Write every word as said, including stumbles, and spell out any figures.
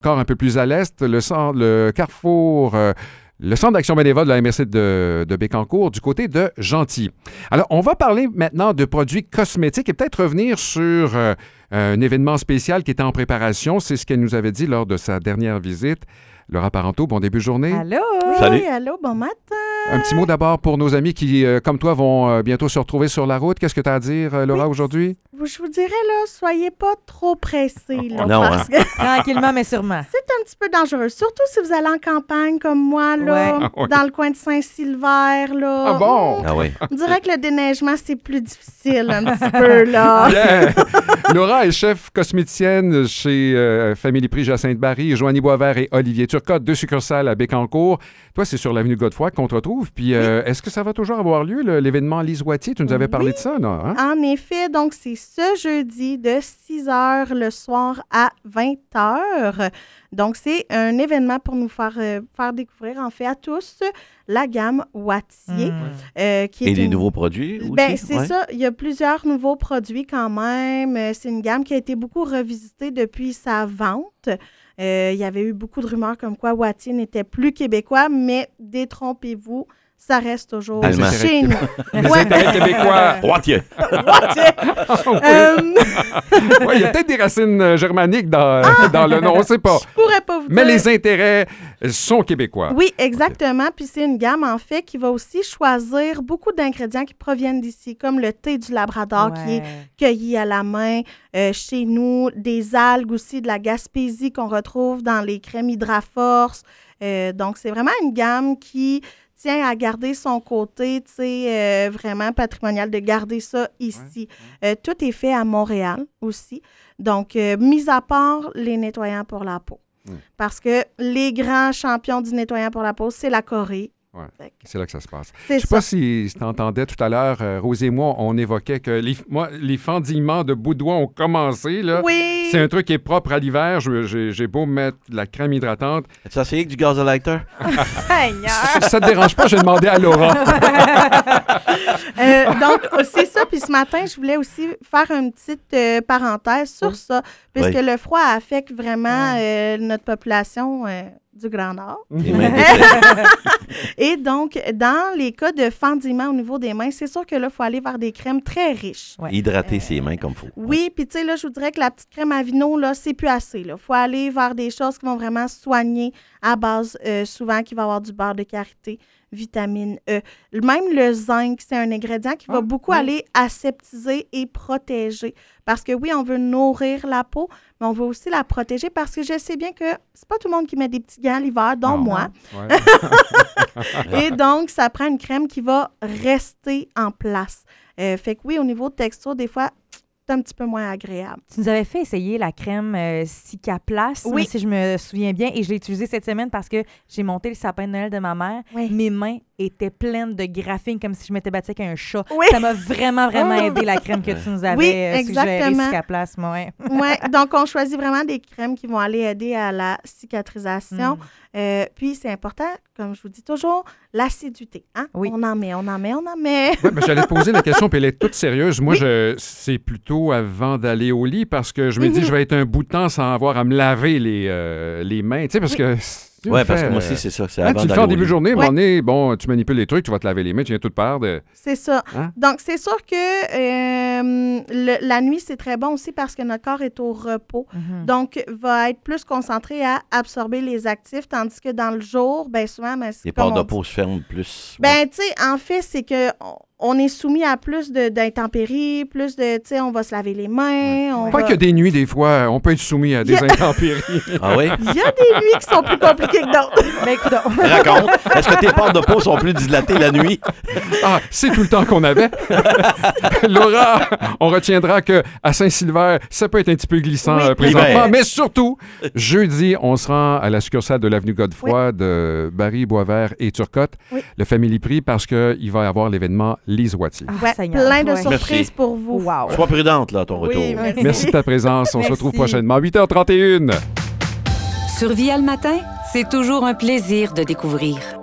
encore un peu plus à l'est, le, centre, le carrefour... Euh, le centre d'action bénévole de la M R C de, de Bécancour, du côté de Gentilly. Alors, on va parler maintenant de produits cosmétiques et peut-être revenir sur euh, un événement spécial qui était en préparation. C'est ce qu'elle nous avait dit lors de sa dernière visite. Laura Parenteau, bon début de journée. Allô? Oui, Salut. allô, bon matin. Un petit mot d'abord pour nos amis qui, euh, comme toi, vont euh, bientôt se retrouver sur la route. Qu'est-ce que tu as à dire, euh, Laura, Oui. aujourd'hui? Je vous dirais, là, soyez pas trop pressés. Là, Non, parce que Tranquillement, mais sûrement. c'est un petit peu dangereux. Surtout si vous allez en campagne comme moi, là, Ouais. Ah ouais. dans le coin de Saint-Sylvain, là. Ah bon? Ah oui. On dirait que le déneigement, c'est plus difficile un petit peu, là. Yeah. Laura est chef cosméticienne chez euh, Family Prix Jacinthe-Barry, Joanie Boisvert et Olivier Turcotte, deux succursales à Bécancour. Toi, c'est sur l'avenue Godefroy qu'on te retrouve. Puis, euh, est-ce que ça va toujours avoir lieu, le, l'événement Lise Wattier? Tu nous avais parlé Oui. de ça, non? Hein? En effet, donc c'est ce jeudi de six heures le soir à vingt heures. Donc, c'est un événement pour nous faire, euh, faire découvrir, en fait, à tous, la gamme Wattier. Mm. euh, qui est Et des une- nouveaux produits aussi? Ben, c'est Ouais. ça. Il y a plusieurs nouveaux produits quand même. Euh, C'est une gamme qui a été beaucoup revisitée depuis sa vente. Euh, il y avait eu beaucoup de rumeurs comme quoi Wattier n'était plus québécois, mais détrompez-vous, ça reste toujours Allemand. chez nous. Les Ouais. intérêts québécois. Droitier. Euh, Ouais, il y a peut-être des racines euh, germaniques dans, dans le nom, on ne sait pas. je pourrais pas vous Mais dire. les intérêts sont québécois. Oui, exactement. Puis c'est une gamme, en fait, qui va aussi choisir beaucoup d'ingrédients qui proviennent d'ici, comme le thé du Labrador qui est Ouais. cueilli à la main euh, chez nous, des algues aussi de la Gaspésie qu'on retrouve dans les crèmes Hydraforce. Euh, donc, c'est vraiment une gamme qui tient à garder son côté, tu sais, euh, vraiment patrimonial, de garder ça ici. Euh, tout est fait à Montréal aussi. Donc, euh, mis à part les nettoyants pour la peau. Mm. Parce que les grands champions du nettoyant pour la peau, c'est la Corée. Ouais. Fait que C'est là que ça se passe. C'est Je sais ça. pas si, si tu entendais tout à l'heure, euh, Rose et moi, on évoquait que les, moi, les fendillements de bout de doigt ont commencé. Là. Oui! C'est un truc qui est propre à l'ivers. Je- J'ai, j'ai beau mettre de la crème hydratante. As-tu essayé avec du gaz à lighter? Seigneur! Si ça te dérange pas, j'ai demandé à Laura. Euh, donc, c'est ça. Puis ce matin, je voulais aussi faire une petite euh, parenthèse sur ça, puisque Oui. le froid affecte vraiment euh, notre population euh, du Grand Nord. Les mains défaites. Et donc, dans les cas de fendillement au niveau des mains, c'est sûr que là, il faut aller vers des crèmes très riches. Ouais. Hydrater ses mains comme il faut. Oui, puis tu sais, là, je vous dirais que la petite crème à vino, là, c'est plus assez. Il faut aller vers des choses qui vont vraiment soigner à base, euh, souvent, qui va avoir du beurre de karité, vitamine E. Même le zinc, c'est un ingrédient qui va Ah, beaucoup oui. aller aseptiser et protéger. Parce que oui, on veut nourrir la peau, mais on veut aussi la protéger parce que je sais bien que c'est pas tout le monde qui met des petits gants l'hiver, dont Non. moi. Ouais. Et donc, ça prend une crème qui va rester en place. Euh, fait que oui, au niveau de texture, des fois, c'est un petit peu moins agréable. Tu nous avais fait essayer la crème euh, Cicaplast, Oui. si je me souviens bien, et je l'ai utilisée cette semaine parce que j'ai monté le sapin de Noël de ma mère. Oui. Mes mains étaient pleines de graphines comme si je m'étais battue avec un chat. Oui. Ça m'a vraiment, vraiment aidé, la crème que tu nous avais Oui, euh, suggérée, exactement. Cicaplast. moi, Ouais. Ouais, donc on choisit vraiment des crèmes qui vont aller aider à la cicatrisation. Mm. Euh, puis c'est important, comme je vous dis toujours, l'assiduité. Hein? Oui. On en met, on en met, on en met. Ouais, ben, j'allais te poser la question, puis elle est toute sérieuse. Moi, je, c'est plutôt avant d'aller au lit parce que je me dis, Mhm. je vais être un bout de temps sans avoir à me laver les, euh, les mains. Tu sais, parce Oui. que. si tu Oui, le parce fais, que moi euh, aussi, c'est ça. C'est hein, avant tu le fais d'aller en au début de lit. journée, mais Ouais. on est, bon, tu manipules les trucs, tu vas te laver les mains, tu viens toute part de. C'est ça. Hein? Donc, c'est sûr que euh, le- la nuit, c'est très bon aussi parce que notre corps est au repos. Mhm. Donc, va être plus concentré à absorber les actifs, tandis que dans le jour, bien souvent, ben, c'est Les comme portes de on dit. peau se ferment plus. Ben, tu sais, en fait, c'est que on, on est soumis à plus de, d'intempéries, plus de, tu sais, on va se laver les mains. On Pas va... qu'il y a des nuits, des fois, on peut être soumis à des Il y a- intempéries. Ah oui? Il y a des nuits qui sont plus compliquées que d'autres. Ben, écoute donc. Raconte. Est-ce que tes portes de peau sont plus dilatées la nuit? Ah, c'est tout le temps qu'on avait. Laura, on retiendra que à Saint-Sylvain, ça peut être un petit peu glissant Oui. euh, présentement, L'hiver. mais surtout, jeudi, on se rend à la succursale de l'avenue Godefroy de Barry, Boisvert et Turcotte, Oui. le Family Prix, parce qu'il va y avoir l'événement Lise Wattier. Ah, Ouais, Seigneur. plein de Ouais. surprises Merci. pour vous. Wow. Sois prudente, là, à ton Oui, retour. merci. Merci de ta présence. On Merci. se retrouve prochainement. huit heures trente et une. Sur Via le matin, c'est toujours un plaisir de découvrir.